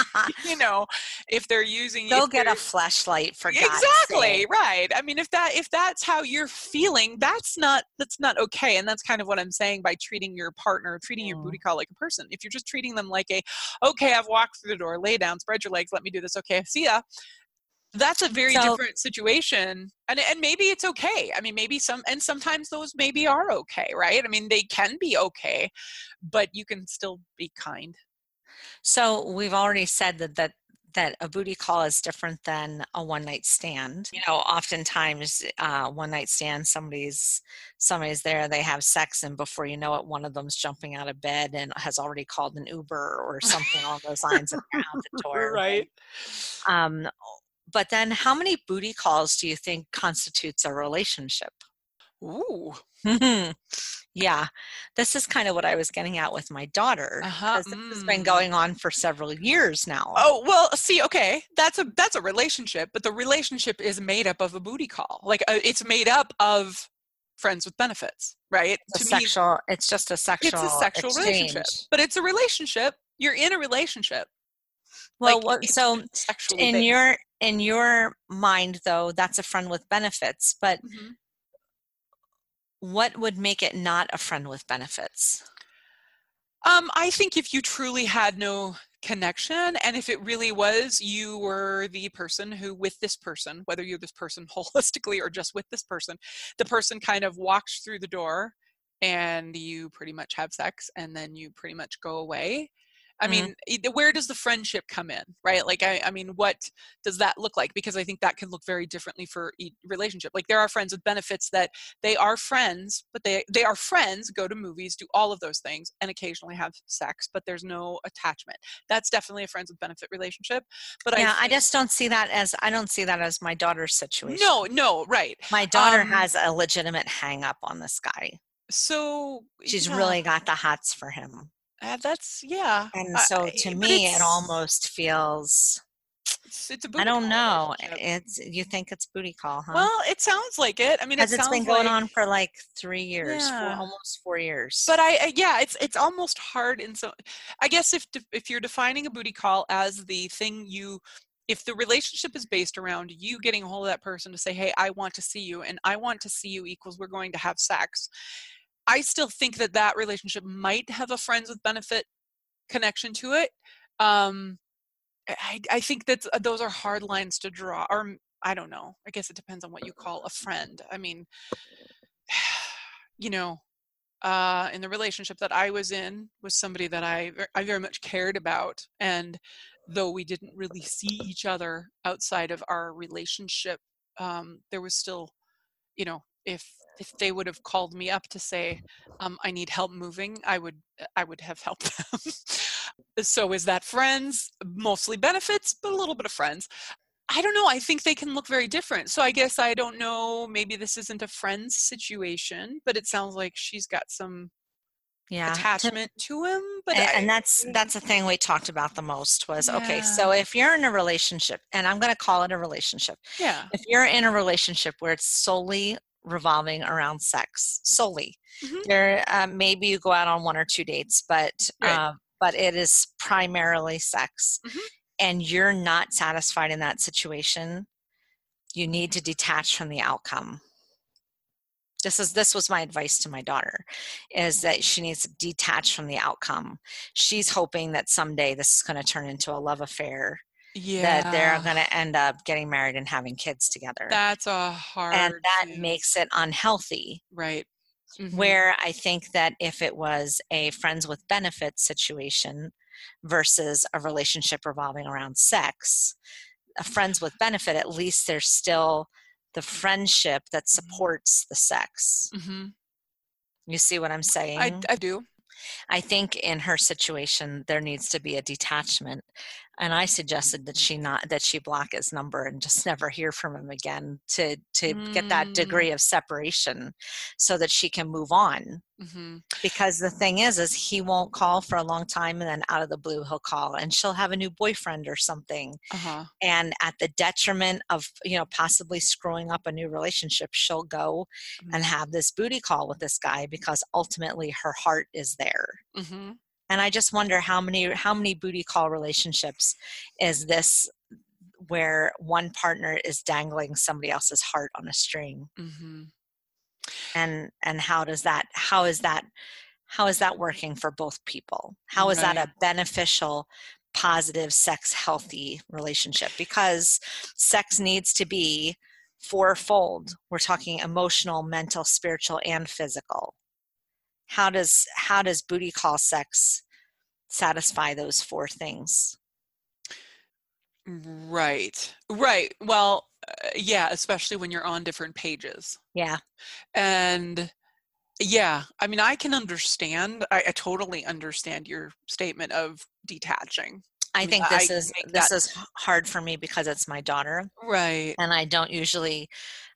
if they're using, Go if get a they're fleshlight, for God's exactly sake. right. I mean, if that's how you're feeling, that's not okay. And that's kind of what I'm saying by treating your partner, treating your booty call like a person. If you're just treating them like okay, I've walked through the door, lay down, spread your legs, let me do this, okay, see ya. That's a very So, different situation. And maybe it's okay. I mean, sometimes those maybe are okay, right? I mean, they can be okay, but you can still be kind. so we've already said that a booty call is different than a one night stand. Oftentimes, one night stand, somebody's there, they have sex, and before you know it, one of them's jumping out of bed and has already called an Uber or something along those lines, and they're out the door. Right. Um, but then, how many booty calls do you think constitutes a relationship? Ooh. Yeah, this is kind of what I was getting at with my daughter, Uh-huh. because this has been going on for several years now. Oh, well, see, okay, that's a relationship, but the relationship is made up of a booty call. Like, it's made up of friends with benefits, right? To me, It's just a it's a sexual sexual relationship, exchange. but it's a relationship. You're in a relationship. Well, Like, it's so sexually based. in your mind, though, that's a friend with benefits, but Mhm. what would make it not a friend with benefits? I think if you truly had no connection, and if it really was, you were the person who, with this person, whether you're this person holistically or just with this person, the person kind of walks through the door and you pretty much have sex and then you pretty much go away. I Mhm. mean, where does the friendship come in, right? Like, I mean, what does that look like? Because I think that can look very differently for each relationship. Like, there are friends with benefits that they are friends, but they are friends, go to movies, do all of those things, and occasionally have sex, but there's no attachment. That's definitely a friends with benefit relationship. But I Yeah, I think, just don't see that as my daughter's situation. no, right. My daughter has a legitimate hang up on this guy. So She's yeah, really got the hots for him. that's yeah. And so to But me, it almost feels, it's a I booty don't call know. relationship. You think it's booty call, huh? Well, it sounds like it. I mean, it Because it's been sounds going like, on for like 3 years, yeah. almost 4 years. But yeah, it's almost hard. And so, I guess if you're defining a booty call as the thing if the relationship is based around you getting a hold of that person to say, hey, I want to see you, and I want to see you equals we're going to have sex, I still think that relationship might have a friends with benefit connection to it. I think that those are hard lines to draw, or I don't know. I guess it depends on what you call a friend. I mean, you know, in the relationship that I was in was somebody that I very much cared about, and though we didn't really see each other outside of our relationship, there was still, if they would have called me up to say, I need help moving, I would have helped them. So is that friends? Mostly benefits, but a little bit of friends. I don't know. I think they can look very different. So I guess I don't know. Maybe this isn't a friend's situation, but it sounds like she's got some attachment to him. But and that's the thing we talked about the most was, okay, so Yeah. if you're in a relationship, and I'm going to call it a relationship, Yeah. if you're in a relationship where it's solely revolving around sex, solely, Mhm. there maybe you go out on 1 or 2 dates, Right. but it is primarily sex, Mhm. and you're not satisfied in that situation, you need to detach from the outcome. This was my advice to my daughter, is that she needs to detach from the outcome. She's hoping that someday this is going to turn into a love affair, that they're Yeah. going to end up getting married and having kids together. That's a And hard that thing. makes it unhealthy. Right. Mhm. Where I think that if it was a friends with benefits situation versus a relationship revolving around sex, a friends with benefit, at least there's still the friendship that supports the sex. Mhm. You see what I'm saying? I do. I think in her situation there needs to be a detachment, and I suggested that she block his number and just never hear from him again to get that Mm. degree of separation so that she can move on. Mhm. Because the thing is he won't call for a long time, and then out of the blue he'll call and she'll have a new boyfriend or something, Uh-huh. and at the detriment of possibly screwing up a new relationship, she'll go and Mm. have this booty call with this guy because ultimately her heart is there. Mhm. And I just wonder how many booty call relationships is this where one partner is dangling somebody else's heart on a string, Mhm. and how is that working for both people? How is that Right. a beneficial, positive, sex healthy relationship? Because sex needs to be fourfold. We're talking emotional, mental, spiritual, and physical. How does booty call sex satisfy those 4 things? Right. Right. Well, yeah, especially when you're on different pages. Yeah. And yeah, I mean, I can understand. I totally understand your statement of detaching. I mean, think I this can is make this that is hard for me because it's my daughter, right. and I don't usually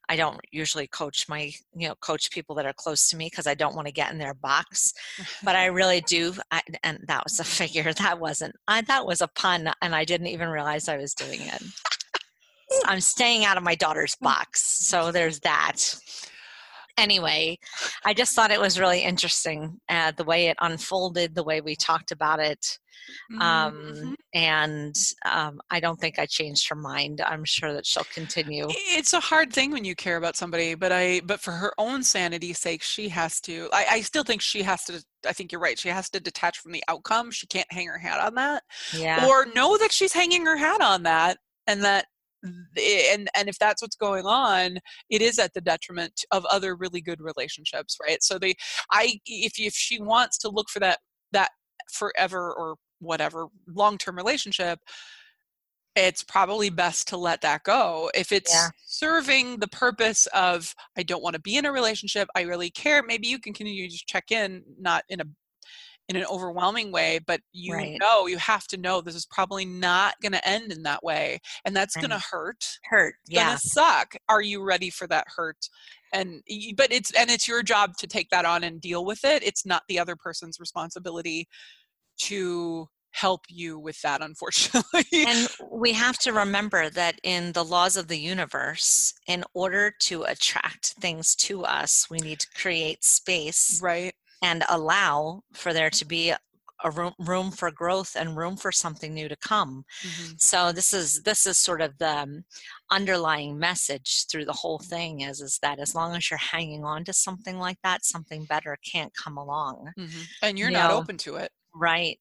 coach people that are close to me because I don't want to get in their box. But I really do. And that was a figure. That was a pun, and I didn't even realize I was doing it. I'm staying out of my daughter's box. So there's that. Anyway, I just thought it was really interesting, the way it unfolded, the way we talked about it. Mhm. And I don't think I changed her mind. I'm sure that she'll continue. It's a hard thing when you care about somebody, but for her own sanity's sake, she has to. I still think she has to. I think you're right. She has to detach from the outcome. She can't hang her hat on that, Yeah. or know that she's hanging her hat on that, and that. And if that's what's going on, it is at the detriment of other really good relationships, right? So if she wants to look for that forever or whatever long-term relationship, it's probably best to let that go. If Yeah. it's serving the purpose of, I don't want to be in a relationship, I really care, maybe you can continue to check in, not in an overwhelming way, but you Right. have to know this is probably not going to end in that way, and that's going to Right. hurt. Hurt. It's going Yeah. to suck. Are you ready for that hurt? But it's your job to take that on and deal with it. It's not the other person's responsibility to help you with that, unfortunately. And we have to remember that in the laws of the universe, in order to attract things to us, we need to create space Right. and allow for there to be a room for growth and room for something new to come. Mm-hmm. So this is sort of the underlying message through the whole thing is that as long as you're hanging on to something like that, something better can't come along. Mm-hmm. And you're You not know, open to it. Right.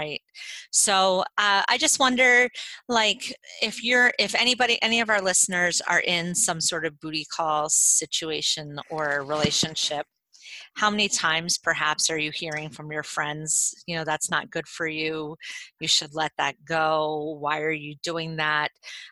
So I just wonder, like, if any of our listeners are in some sort of booty call situation or relationship, how many times perhaps are you hearing from your friends, that's not good for you, you should let that go, why are you doing that?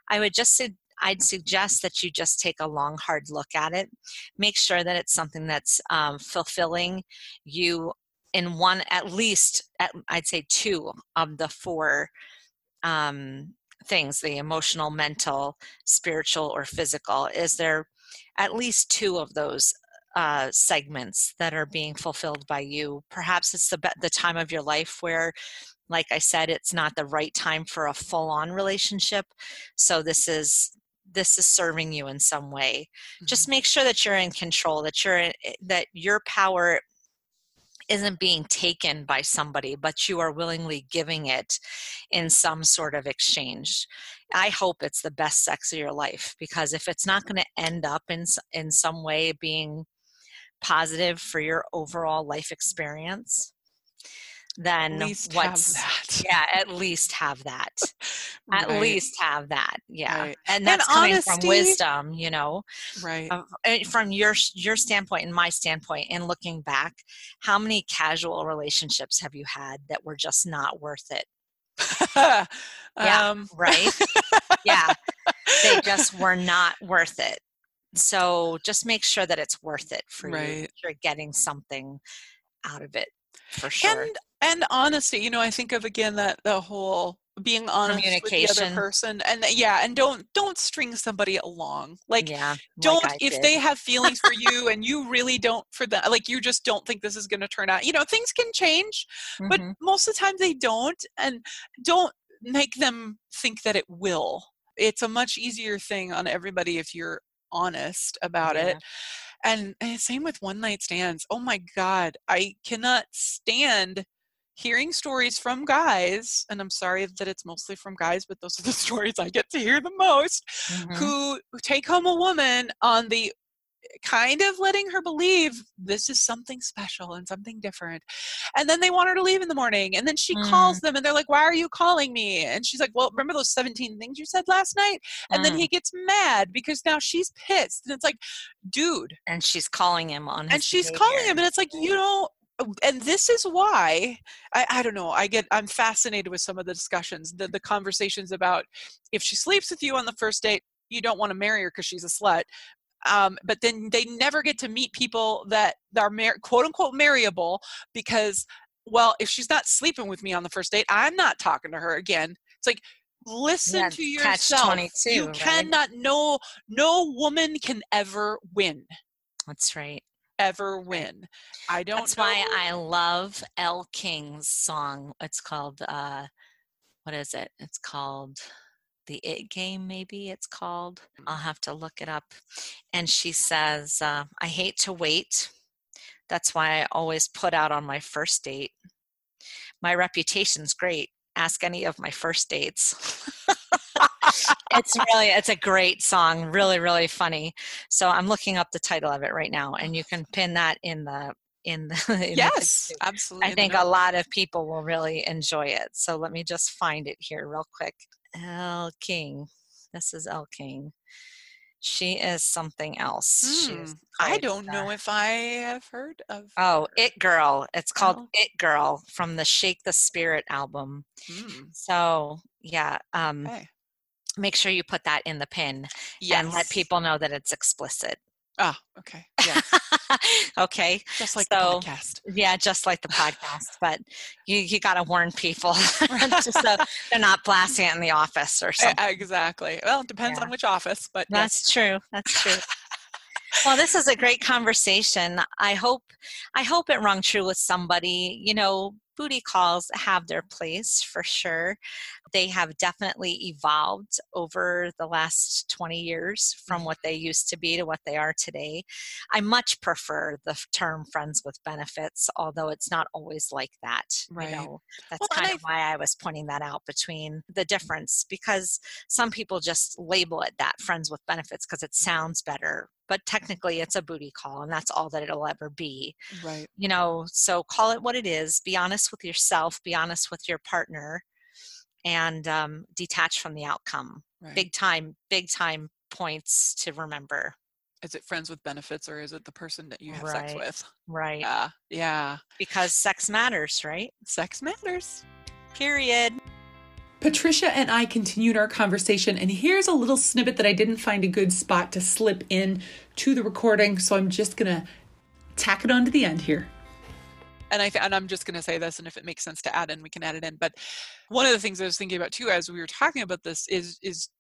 I'd suggest that you just take a long, hard look at it. Make sure that it's something that's fulfilling you in one, I'd say 2 of the 4 things, the emotional, mental, spiritual, or physical, is there at least 2 of those segments that are being fulfilled by you? Perhaps it's the time of your life where, like I said, it's not the right time for a full-on relationship. So this is serving you in some way. Mm-hmm. Just make sure that you're in control, that your power isn't being taken by somebody, but you are willingly giving it in some sort of exchange. I hope it's the best sex of your life, because if it's not going to end up in some way being positive for your overall life experience, then at least have that. Yeah, at least have that. Right. At least have that. Yeah. Right. And that's coming honesty, from wisdom, right. From your standpoint and my standpoint, and looking back, how many casual relationships have you had that were just not worth it? Yeah. Right. Yeah. They just were not worth it. So just make sure that it's worth it for you. You're getting something out of it for sure. And honesty, I think of, again, that the whole being honest with the other person, and don't string somebody along. If they have feelings for you and you really don't for them, you just don't think this is going to turn out, things can change, but most of the time they don't, and don't make them think that it will. It's a much easier thing on everybody if you're honest about it. And same with one night stands. Oh my God, I cannot stand hearing stories from guys, and I'm sorry that it's mostly from guys, but those are the stories I get to hear the most, who take home a woman on the kind of letting her believe this is something special and something different. And then they want her to leave in the morning. And then she calls them and they're like, why are you calling me? And she's like, well, remember those 17 things you said last night? And then he gets mad because now she's pissed. And it's like, dude. And she's calling him on his And she's behavior. calling him. And it's like, and this is why I don't know. I'm fascinated with some of the discussions, the conversations about if she sleeps with you on the first date, you don't want to marry her because she's a slut. But then they never get to meet people that are quote unquote marryable because, well, if she's not sleeping with me on the first date, I'm not talking to her again. It's like, listen to yourself. Catch-22, you cannot, no woman can ever win. That's right. Ever win. That's why I love Elle King's song. It's called, what is it? It's called The It Game, maybe it's called. I'll have to look it up. And she says, I hate to wait. That's why I always put out on my first date. My reputation's great. Ask any of my first dates. It's a great song. Really, really funny. So I'm looking up the title of it right now, and you can pin that in the yes, absolutely. I think a lot of people will really enjoy it. So let me just find it here real quick. Elle King. This is Elle King. She is something else. I don't know if I have heard of her. It Girl. It's called It Girl from the Shake the Spirit album. So yeah. Make sure you put that in the pin and let people know that it's explicit. Ah, okay. Yeah. Okay. Just like the podcast. Yeah, just like the podcast. But you got to warn people just so they're not blasting it in the office or something. Exactly. Well, it depends on which office, but that's true. That's true. Well, this is a great conversation. I hope it rung true with somebody. Booty calls have their place for sure. They have definitely evolved over the last 20 years from what they used to be to what they are today. I much prefer the term friends with benefits, although it's not always like that. Right. That's kind of why I was pointing that out between the difference, because some people just label it that, friends with benefits, because it sounds better. But technically it's a booty call, and that's all that it'll ever be. Right. So call it what it is. Be honest with yourself, be honest with your partner, and detach from the outcome. Right. Big time points to remember. Is it friends with benefits, or is it the person that you have sex with? Right. Yeah. Because sex matters, right? Sex matters. Period. Patricia and I continued our conversation, and here's a little snippet that I didn't find a good spot to slip in to the recording, so I'm just going to tack it on to the end here. and I'm just going to say this, and if it makes sense to add in, we can add it in. But one of the things I was thinking about too, as we were talking about this, is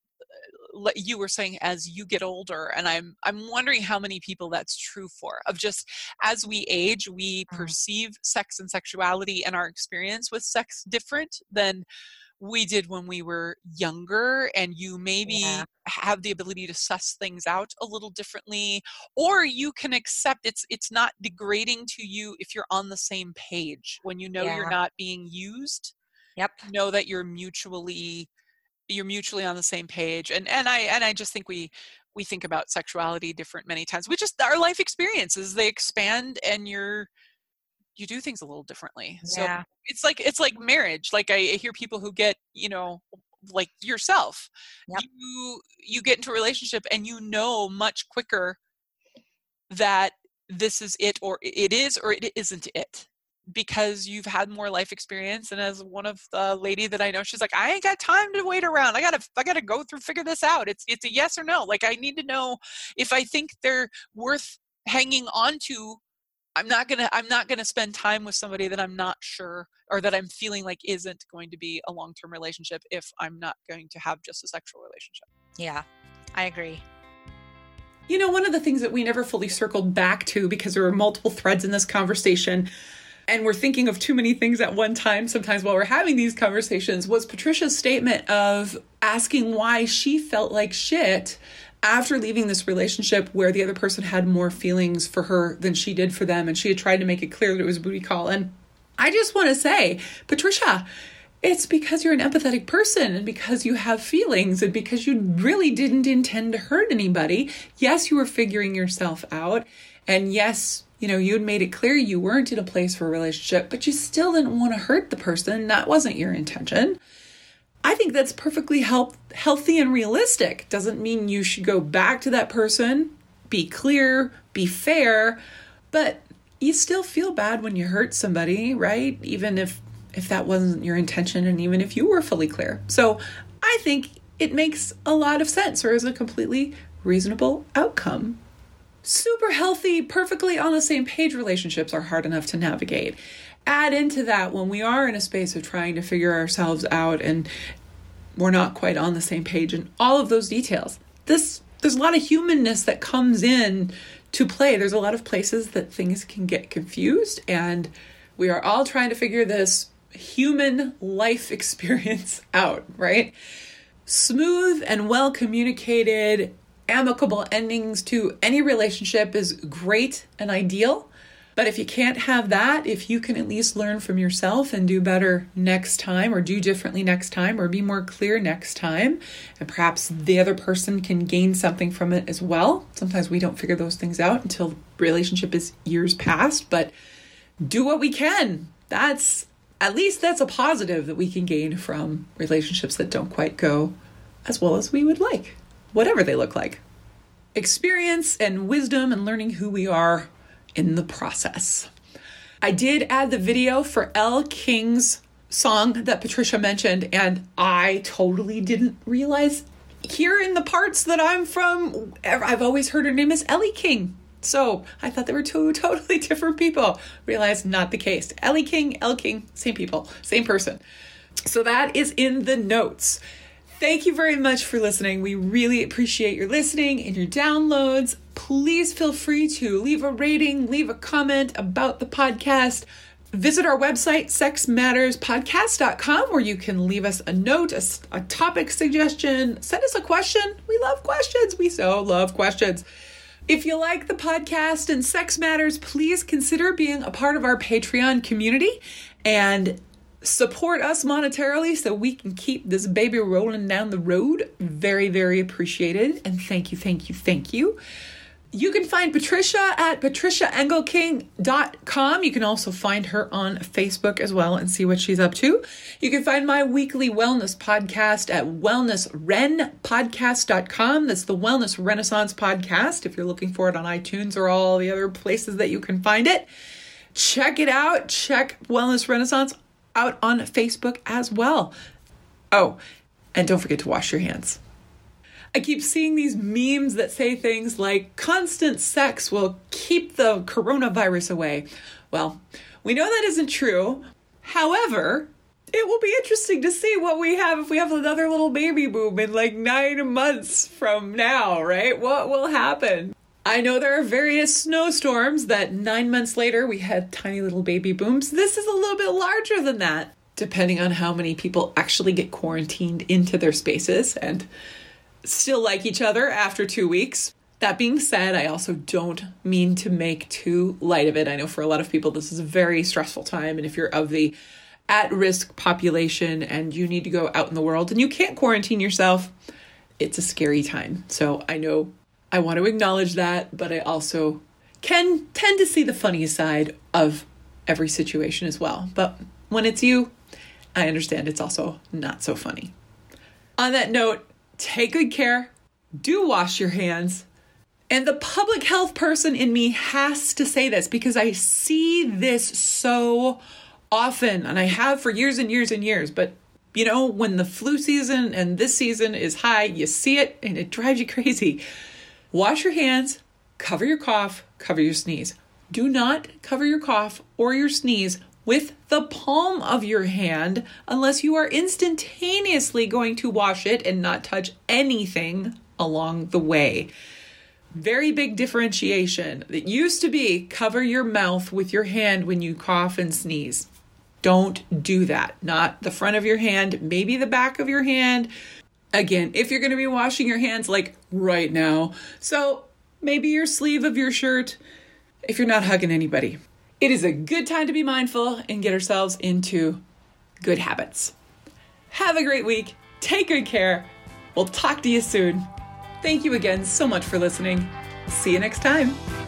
you were saying as you get older, and I'm wondering how many people that's true for, of just as we age, we perceive sex and sexuality and our experience with sex different than we did when we were younger, and you maybe have the ability to suss things out a little differently, or you can accept it's not degrading to you if you're on the same page when you know you're not being used. Yep. Know that you're mutually on the same page, and I just think we think about sexuality different many times. We just, our life experiences, they expand, and you do things a little differently. So it's like marriage. Like I hear people who get, like yourself, you get into a relationship and much quicker that this is it, or it is, or it isn't it, because you've had more life experience. And as one of the lady that I know, she's like, I ain't got time to wait around. I gotta go figure this out. It's a yes or no. Like, I need to know if I think they're worth hanging on to. I'm not gonna spend time with somebody that I'm not sure, or that I'm feeling like isn't going to be a long-term relationship, if I'm not going to have just a sexual relationship. Yeah, I agree. One of the things that we never fully circled back to, because there were multiple threads in this conversation, and we're thinking of too many things at one time sometimes while we're having these conversations, was Patricia's statement of asking why she felt like shit after leaving this relationship where the other person had more feelings for her than she did for them. And she had tried to make it clear that it was a booty call. And I just want to say, Patricia, it's because you're an empathetic person, and because you have feelings, and because you really didn't intend to hurt anybody. Yes, you were figuring yourself out. And yes, you'd made it clear you weren't in a place for a relationship, but you still didn't want to hurt the person. That wasn't your intention. I think that's perfectly healthy and realistic. Doesn't mean you should go back to that person, be clear, be fair, but you still feel bad when you hurt somebody, right? Even if that wasn't your intention, and even if you were fully clear. So I think it makes a lot of sense, or is a completely reasonable outcome. Super healthy, perfectly on the same page relationships are hard enough to navigate. Add into that when we are in a space of trying to figure ourselves out and we're not quite on the same page and all of those details. There's a lot of humanness that comes in to play. There's a lot of places that things can get confused, and we are all trying to figure this human life experience out, right? Smooth and well communicated, amicable endings to any relationship is great and ideal. But if you can't have that, if you can at least learn from yourself and do better next time, or do differently next time, or be more clear next time, and perhaps the other person can gain something from it as well. Sometimes we don't figure those things out until the relationship is years past, but do what we can. That's a positive that we can gain from relationships that don't quite go as well as we would like, whatever they look like. Experience and wisdom and learning who we are in the process. I did add the video for Elle King's song that Patricia mentioned, and I totally didn't realize here in the parts that I'm from, I've always heard her name as Ellie King. So I thought they were two totally different people. Realized not the case. Ellie King, Elle King, same people, same person. So that is in the notes. Thank you very much for listening. We really appreciate your listening and your downloads. Please feel free to leave a rating, leave a comment about the podcast. Visit our website, sexmatterspodcast.com, where you can leave us a note, a topic suggestion, send us a question. We love questions. We so love questions. If you like the podcast and Sex Matters, please consider being a part of our Patreon community and support us monetarily so we can keep this baby rolling down the road. Very, very appreciated. And thank you, thank you, thank you. You can find Patricia at patriciaengelking.com. You can also find her on Facebook as well and see what she's up to. You can find my weekly wellness podcast at wellnessrenpodcast.com. That's the Wellness Renaissance podcast, if you're looking for it on iTunes or all the other places that you can find it. Check it out. Check Wellness Renaissance out on Facebook as well. Oh, and don't forget to wash your hands. I keep seeing these memes that say things like constant sex will keep the coronavirus away. Well, we know that isn't true. However, it will be interesting to see what we have if we have another little baby boom in like 9 months from now, right? What will happen? I know there are various snowstorms that 9 months later we had tiny little baby booms. This is a little bit larger than that, depending on how many people actually get quarantined into their spaces and still like each other after 2 weeks. That being said, I also don't mean to make too light of it. I know for a lot of people this is a very stressful time, and if you're of the at-risk population and you need to go out in the world and you can't quarantine yourself, it's a scary time. So I know I want to acknowledge that, but I also can tend to see the funny side of every situation as well. But when it's you, I understand it's also not so funny. On that note, take good care, do wash your hands. And the public health person in me has to say this because I see this so often, and I have for years and years and years. But, you know, when the flu season and this season is high, you see it and it drives you crazy. Wash your hands, cover your cough, cover your sneeze. Do not cover your cough or your sneeze with the palm of your hand unless you are instantaneously going to wash it and not touch anything along the way. Very big differentiation. It used to be cover your mouth with your hand when you cough and sneeze. Don't do that. Not the front of your hand, maybe the back of your hand. Again, if you're going to be washing your hands like right now, so maybe your sleeve of your shirt if you're not hugging anybody. It is a good time to be mindful and get ourselves into good habits. Have a great week. Take good care. We'll talk to you soon. Thank you again so much for listening. See you next time.